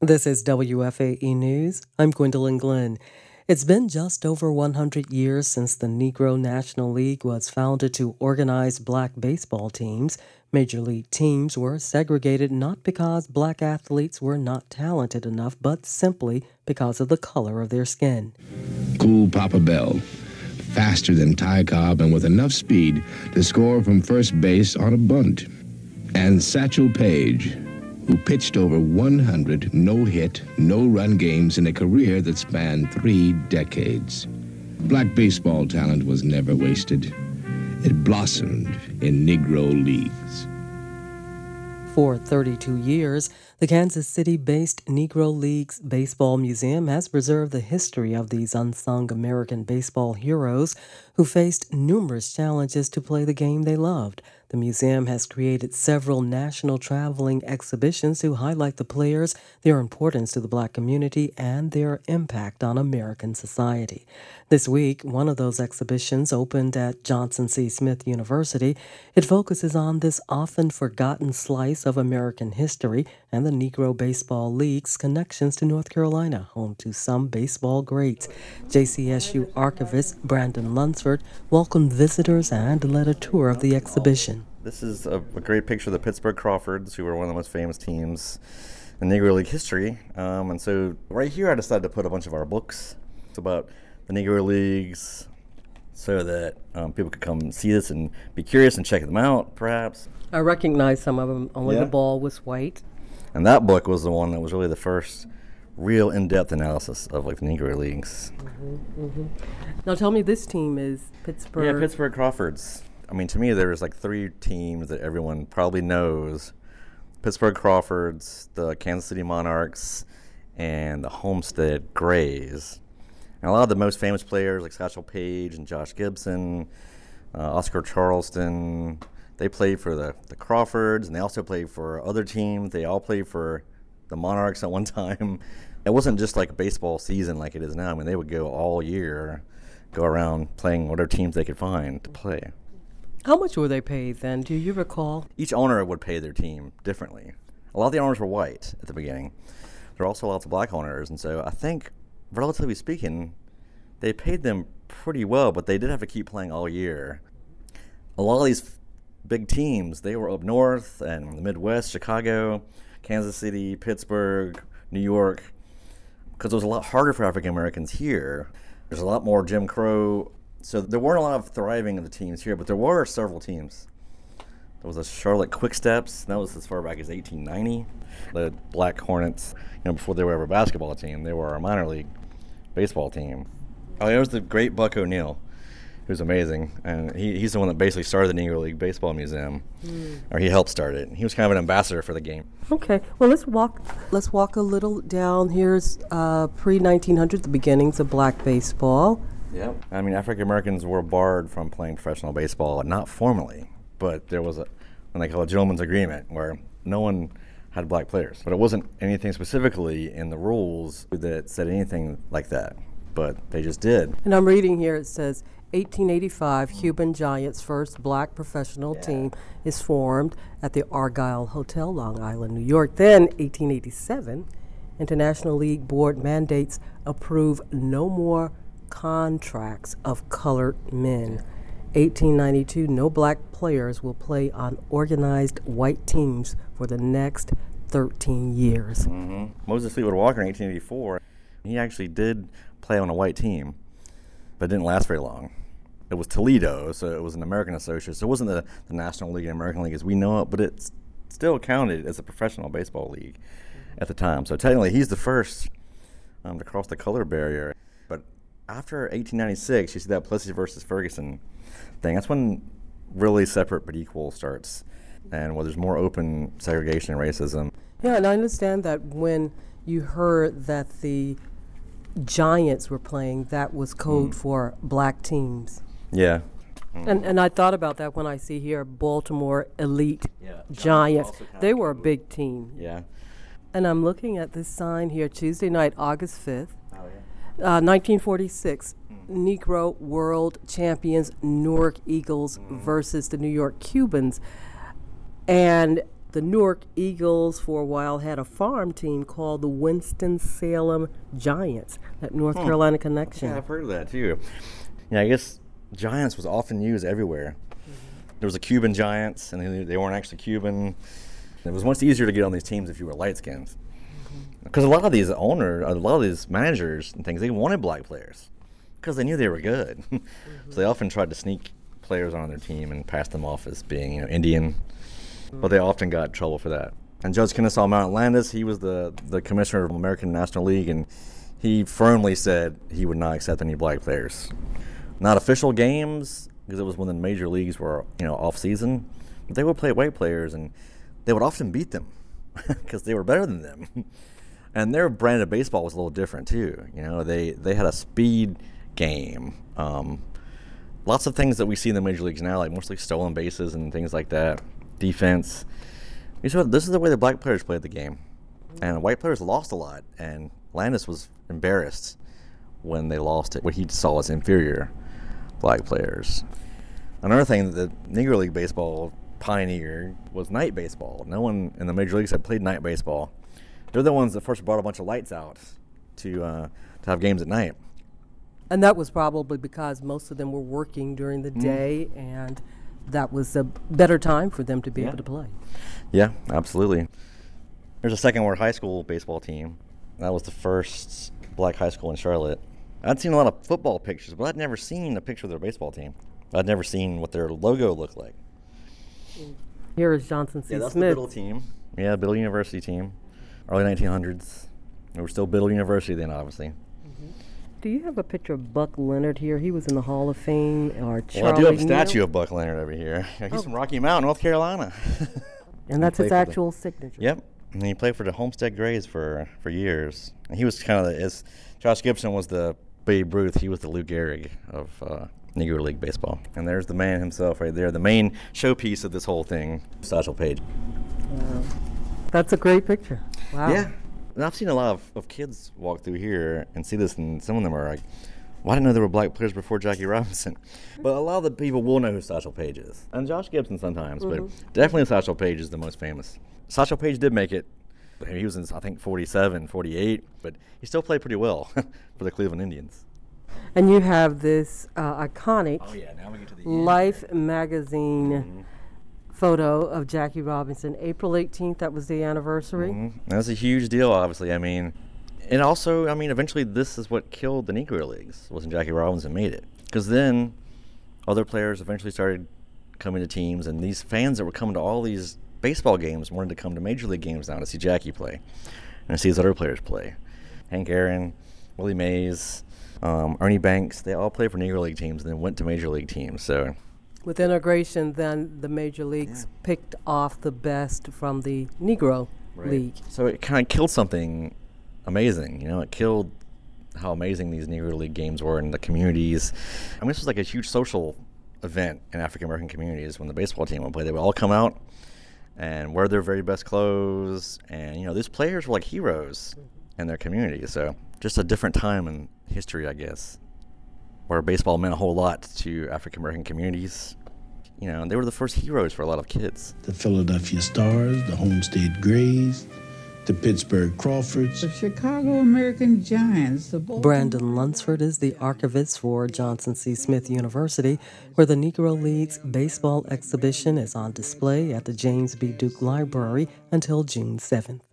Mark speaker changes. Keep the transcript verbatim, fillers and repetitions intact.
Speaker 1: This is W F A E News. I'm Gwendolyn Glenn. It's been just over one hundred years since the Negro National League was founded to organize black baseball teams. Major league teams were segregated not because black athletes were not talented enough, but simply because of the color of their skin.
Speaker 2: Cool Papa Bell, faster than Ty Cobb and with enough speed to score from first base on a bunt. And Satchel Paige, who pitched over one hundred no-hit, no-run games in a career that spanned three decades. Black baseball talent was never wasted. It blossomed in Negro leagues.
Speaker 1: For thirty-two years, the Kansas City-based Negro Leagues Baseball Museum has preserved the history of these unsung American baseball heroes who faced numerous challenges to play the game they loved. The museum has created several national traveling exhibitions to highlight the players, their importance to the black community, and their impact on American society. This week, one of those exhibitions opened at Johnson C. Smith University. It focuses on this often forgotten slice of American history and the Negro Baseball League's connections to North Carolina, home to some baseball greats. J C S U archivist Brandon Lunsford welcomed visitors and led a tour of the exhibition.
Speaker 3: This is a, a great picture of the Pittsburgh Crawfords, who were one of the most famous teams in Negro League history. Um, and so right here I decided to put a bunch of our books. It's about the Negro Leagues so that um, people could come see this and be curious and check them out, perhaps.
Speaker 1: I recognize some of them, only
Speaker 3: Yeah.
Speaker 1: the ball was white.
Speaker 3: And that book was the one that was really the first real in-depth analysis of like the Negro Leagues.
Speaker 1: Mm-hmm, mm-hmm. Now tell me, this team is Pittsburgh.
Speaker 3: Yeah, Pittsburgh Crawfords. I mean, to me, there's like three teams that everyone probably knows. Pittsburgh Crawfords, the Kansas City Monarchs, and the Homestead Grays. And a lot of the most famous players like Satchel Paige and Josh Gibson, uh, Oscar Charleston, they played for the, the Crawfords, and they also played for other teams. They all played for the Monarchs at one time. It wasn't just like a baseball season like it is now. I mean, they would go all year, go around playing whatever teams they could find to play.
Speaker 1: How much were they paid then? Do you recall?
Speaker 3: Each owner would pay their team differently. A lot of the owners were white at the beginning. There were also lots of black owners, and so I think, relatively speaking, they paid them pretty well, but they did have to keep playing all year. A lot of these big teams, they were up north and the Midwest, Chicago, Kansas City, Pittsburgh, New York, because it was a lot harder for African Americans here. There's a lot more Jim Crow. So there weren't a lot of thriving of the teams here, but there were several teams. There was a Charlotte Quicksteps, and that was as far back as eighteen ninety. The Black Hornets, you know, before they were ever a basketball team, they were a minor league baseball team. Oh, there was the great Buck O'Neill, who's amazing, and he, he's the one that basically started the Negro League Baseball Museum, mm. or he helped start it. He was kind of an ambassador for the game.
Speaker 1: Okay, well let's walk. Let's walk a little down. Here's uh, pre nineteen hundred, the beginnings of black baseball.
Speaker 3: Yeah, I mean, African Americans were barred from playing professional baseball, not formally, but there was a what they call a gentleman's agreement where no one had black players. But it wasn't anything specifically in the rules that said anything like that, but they just did.
Speaker 1: And I'm reading here, it says, eighteen eighty-five, Cuban Giants' first black professional yeah. team is formed at the Argyle Hotel, Long Island, New York. Then, eighteen eighty-seven, International League Board mandates approve no more contracts of colored men. eighteen ninety-two, no black players will play on organized white teams for the next thirteen years.
Speaker 3: Mm-hmm. Moses Fleetwood Walker in eighteen eighty-four, he actually did play on a white team, but it didn't last very long. It was Toledo, so it was an American associate. So it wasn't the, the National League and American League as we know it, but it still counted as a professional baseball league at the time. So technically, he's the first um, to cross the color barrier. But after eighteen ninety-six, you see that Plessy versus Ferguson thing. That's when really separate but equal starts, and where there's more open segregation and racism.
Speaker 1: Yeah, and I understand that when you heard that the Giants were playing, that was code mm. for black teams.
Speaker 3: Yeah.
Speaker 1: Mm. And and I thought about that when I see here Baltimore Elite yeah, Giants. Giants. They were a big team.
Speaker 3: Yeah.
Speaker 1: And I'm looking at this sign here, Tuesday night, August fifth,
Speaker 3: oh, yeah.
Speaker 1: uh, nineteen forty-six, mm. Negro World Champions Newark Eagles mm. versus the New York Cubans. And The Newark Eagles, for a while, had a farm team called the Winston-Salem Giants, that North hmm. Carolina connection.
Speaker 3: Yeah, I've heard of that, too. Yeah, I guess Giants was often used everywhere. Mm-hmm. There was the Cuban Giants, and they, they weren't actually Cuban. It was much easier to get on these teams if you were light-skinned. Because mm-hmm. a lot of these owners, a lot of these managers and things, they wanted black players because they knew they were good. mm-hmm. So they often tried to sneak players on their team and pass them off as being, you know, Indian. But they often got in trouble for that. And Judge Kennesaw Mount Landis, he was the, the commissioner of the American National League, and he firmly said he would not accept any black players. Not official games, because it was when the major leagues were, you know, off season. But they would play white players, and they would often beat them because they were better than them. And their brand of baseball was a little different too. You know, they they had a speed game. Um, lots of things that we see in the major leagues now, like mostly stolen bases and things like that. Defense. So this is the way the black players played the game, and white players lost a lot. And Landis was embarrassed when they lost it, what he saw as inferior black players. Another thing that Negro League baseball pioneered was night baseball. No one in the major leagues had played night baseball. They're the ones that first brought a bunch of lights out to uh, to have games at night.
Speaker 1: And that was probably because most of them were working during the
Speaker 3: Mm.
Speaker 1: day, and that was a better time for them to be
Speaker 3: Yeah.
Speaker 1: able to play.
Speaker 3: Yeah, absolutely. There's a Second Ward High School baseball team. That was the first black high school in Charlotte. I'd seen a lot of football pictures, but I'd never seen a picture of their baseball team. I'd never seen what their logo looked like.
Speaker 1: Here is Johnson C.
Speaker 3: Yeah, that's
Speaker 1: Smith.
Speaker 3: the Biddle team. Yeah, Biddle University team. Early nineteen hundreds. They were still Biddle University then, obviously.
Speaker 1: Do you have a picture of Buck Leonard here? He was in the Hall of Fame, or Charlie
Speaker 3: Well, I do have a
Speaker 1: Neal?
Speaker 3: statue of Buck Leonard over here. He's
Speaker 1: Oh.
Speaker 3: from Rocky Mount, North Carolina.
Speaker 1: And that's
Speaker 3: He
Speaker 1: his
Speaker 3: played for the-
Speaker 1: actual signature.
Speaker 3: Yep. And he played for the Homestead Grays for, for years. And he was kind of the, as Josh Gibson was the Babe Ruth, he was the Lou Gehrig of uh, Negro League baseball. And there's the man himself right there, the main showpiece of this whole thing, Satchel Paige.
Speaker 1: Wow. That's a great picture. Wow.
Speaker 3: Yeah. And I've seen a lot of, of kids walk through here and see this, and some of them are like, well, I didn't know there were black players before Jackie Robinson. But a lot of the people will know who Satchel Paige is. And Josh Gibson sometimes,
Speaker 1: Mm-hmm.
Speaker 3: but definitely Satchel Paige is the most famous. Satchel Paige did make it. He was in, I think, forty-seven, forty-eight, but he still played pretty well for the Cleveland Indians.
Speaker 1: And you have this uh, iconic
Speaker 3: Oh, yeah, now we get to the end.
Speaker 1: Life magazine
Speaker 3: Mhm.
Speaker 1: photo of Jackie Robinson. April eighteenth, that was the anniversary.
Speaker 3: Mhm. That was a huge deal, obviously. I mean, and also, I mean, eventually this is what killed the Negro Leagues, wasn't Jackie Robinson made it. Because then other players eventually started coming to teams, and these fans that were coming to all these baseball games wanted to come to Major League games now to see Jackie play and to see his other players play. Hank Aaron, Willie Mays, um, Ernie Banks, they all played for Negro League teams and then went to Major League teams. So
Speaker 1: With integration, then the major leagues
Speaker 3: Yeah.
Speaker 1: picked off the best from the Negro League.
Speaker 3: So it kind of killed something amazing. You know, it killed how amazing these Negro League games were in the communities. I mean, this was like a huge social event in African American communities when the baseball team would play. They would all come out and wear their very best clothes. And, you know, these players were like heroes in their communities. So just a different time in history, I guess, where baseball meant a whole lot to African American communities. You know, and they were the first heroes for a lot of kids.
Speaker 4: The Philadelphia Stars, the Homestead Grays, the Pittsburgh Crawfords.
Speaker 5: The Chicago American Giants. The Baltimore
Speaker 1: Brandon Lunsford is the archivist for Johnson C. Smith University, where the Negro League's baseball exhibition is on display at the James B. Duke Library until June seventh.